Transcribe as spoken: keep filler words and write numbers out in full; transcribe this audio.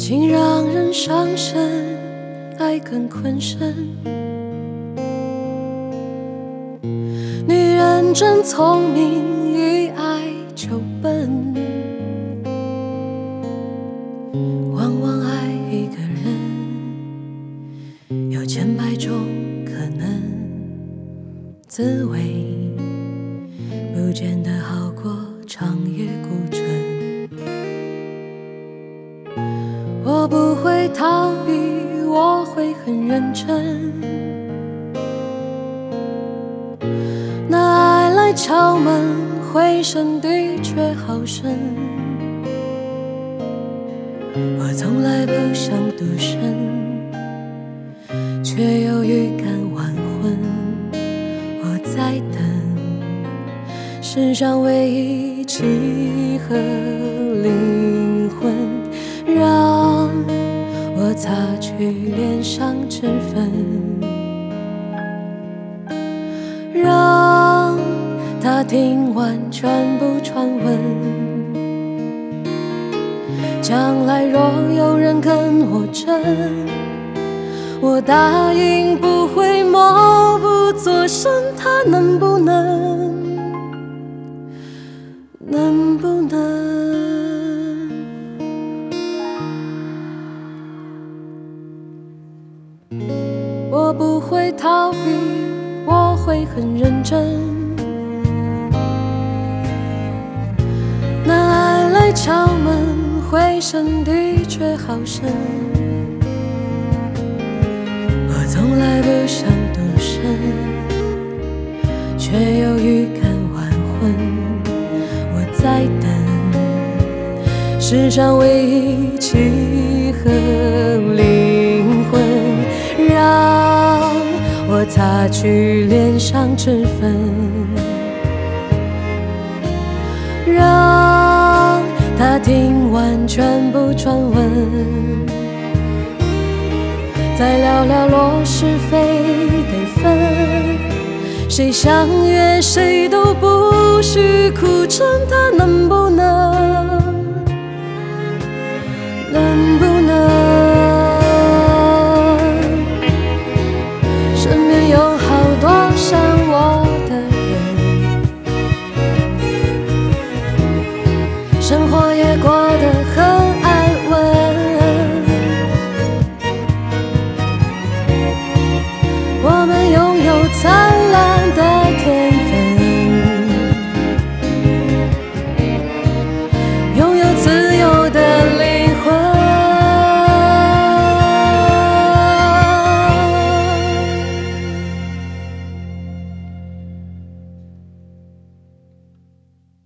情让人伤神，爱更困身。女人真聪明，一爱就笨，往往爱一个人有千百种可能，滋味不见得好过长夜孤枕。我不会逃避，我会很认真。那爱来敲门，回声的确好深。我从来不想独身，却有预感晚婚。我在等世上唯一契合灵魂，让我擦去脸上脂粉，让他听完全部传闻。将来若有人跟我争，我答应不会默不作声。他能不能，能不能？我不会逃避，我会很认真。那爱来敲门，回声的确好深。我从来不想独身，却有预感晚婚。我在等世上唯一契合灵魂，让我擦去脸上脂粉，让他听完全部传闻，再聊聊落是非得分。谁相约谁都不许哭成，他能不能，能不能？身边有好多像我的人，生活也过得很安稳。我们拥有才